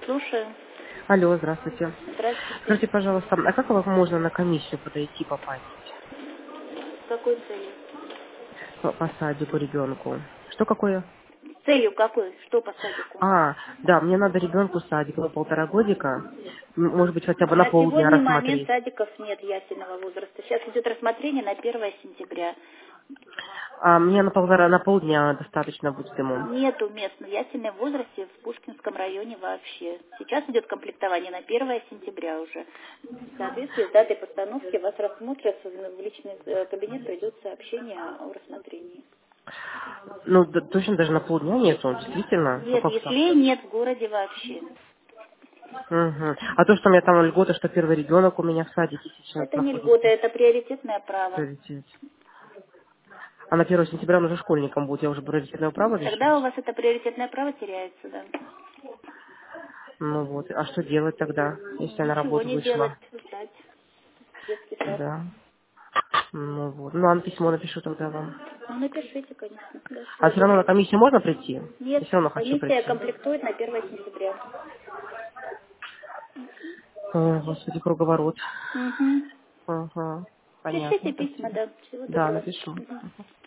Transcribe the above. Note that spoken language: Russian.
Слушаю. Алло, здравствуйте. Здравствуйте. Скажите, пожалуйста, а как можно на комиссию подойти, попасть С какой целью? по садику ребенку? Что какое? Целью какой? Что по садику? Да, мне надо ребенку садик на 1,5 годика. Может быть, хотя бы на На полдня сегодня момент рассмотреть. садиков нет ясельного возраста. Сейчас идет рассмотрение на 1 сентября. А мне на полдня достаточно будет ему. Нету мест в ясельном возрасте в Пушкинском районе вообще. Сейчас идет комплектование на 1 сентября уже. В соответствии с датой постановки вас рассмотрят, в личный кабинет придет сообщение о рассмотрении. Ну, точно даже на полдня нету, действительно. Ну Нет, как так? если нет в городе вообще. Мгм. А то, что у меня там льгота, что первый ребенок у меня в садике сейчас Это не льгота, находится, это приоритетное право. приоритет. А на 1 сентября он уже школьником будет, я уже приоритетное право Тогда у лишусь. вас это приоритетное право теряется, да. Ну вот, а что делать тогда, если я на Ничего работу не делать, вышла? ждать. Детский сад. Да. Ну вот. Ну, а на письмо напишу тогда вам. Ну, напишите, конечно, да, А все равно на обязательно. комиссию можно прийти? Нет, Я все равно хочу комиссия прийти. комплектует на 1 сентября. О, господи, круговорот. Угу. Ага. Пишите Понятно, письма, спасибо. да. Всего Да, доброго. напишу. Мгм.